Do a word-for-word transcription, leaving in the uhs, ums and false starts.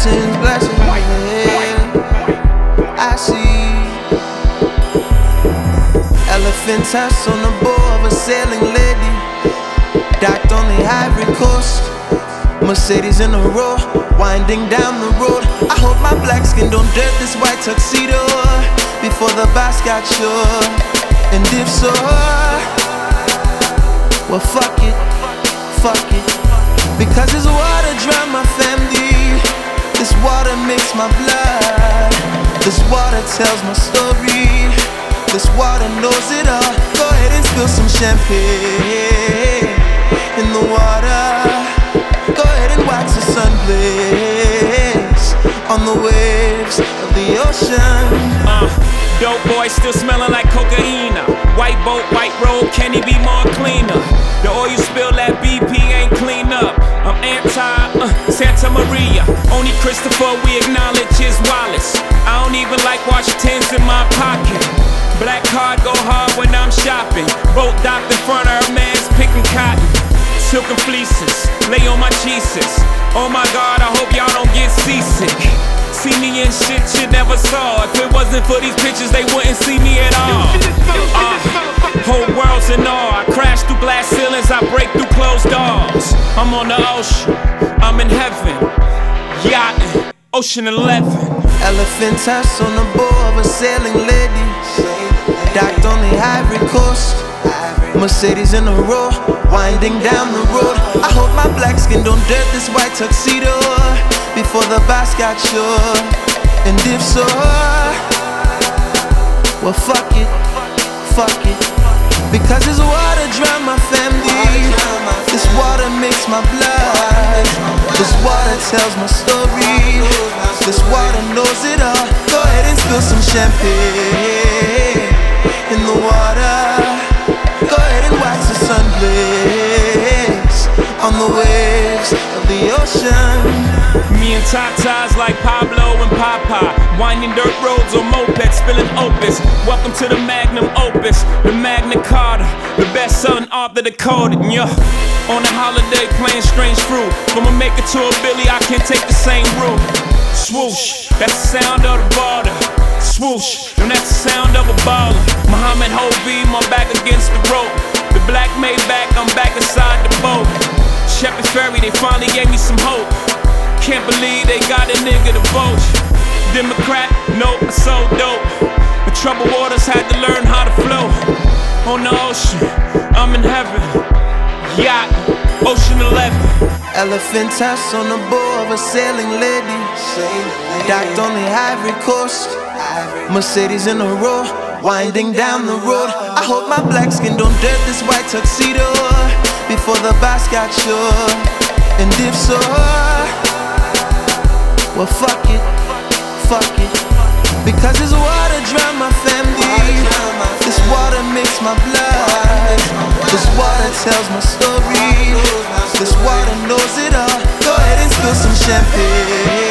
Blessings, blessings, yeah, I see elephant tusks on the bow of a sailing lady, docked on the Ivory Coast. Mercedes in a row, winding down the road. I hope my black skin don't dirt this white tuxedo before the bus got sure. And if so, well fuck it, fuck it. Because this water drown my family, this water makes my blood, this water tells my story, this water knows it all. Go ahead and spill some champagne in the water. Go ahead and watch the sun blaze on the waves of the ocean. Uh, dope boy still smelling like cocaine. White boat, white road, can he be more cleaner? The oil you spill that B P ain't clean up. I'm anti uh, Santa Maria. Only Christopher we acknowledge his Wallace. I don't even like Washingtons in my pocket. Black card go hard when I'm shopping. Boat docked in front of her man's picking cotton. Silken fleeces, lay on my cheeses. Oh my God, I hope y'all don't get seasick. See me in shit you never saw. If it wasn't for these pictures, they wouldn't see me at all. Uh, whole world's in awe. I crash through glass ceilings, I break through closed doors. I'm on the ocean, I'm in heaven. Yachting, Ocean eleven. Elephant tusks on the bow of a sailing lady, docked on the Ivory Coast. Mercedes in a row, winding down the road. I hope my black skin don't dirt this white tuxedo before the bus got sure. And if so, well fuck it, fuck it. Because this water drown my family, this water makes my blood, this water tells my story, this water knows it all. Go ahead and spill some champagne in the water. Go ahead and watch the sun blaze on the waves of the ocean. Me and Tatas like Pablo and Papa, winding dirt roads on mopeds, spilling opus. Welcome to the magnum opus, the Magna Carta, the best-selling author decoded. Yeah. On a holiday playing strange fruit. From a maker to a Billy, I can't take the same route. Swoosh, that's the sound of the border. Swoosh, and that's the sound of a baller. Muhammad Hovey, I'm back against the rope. The black Maybach, I'm back inside the boat. Shepard Ferry, they finally gave me some hope. Can't believe they got a nigga to vote. Democrat, nope, I so dope. The troubled waters had to learn how to flow. On the ocean, I'm in heaven. Yacht, Ocean eleven. Elephant tusks on the bow of a sailing lady, docked on the Ivory Coast. Mercedes in a row, winding down the road. I hope my black skin don't dirt this white tuxedo before the bus got sure. And if so, well fuck it, fuck it. Because this water drown my family, this water makes my blood, this water tells my story, this water knows it all. Go ahead and spill some champagne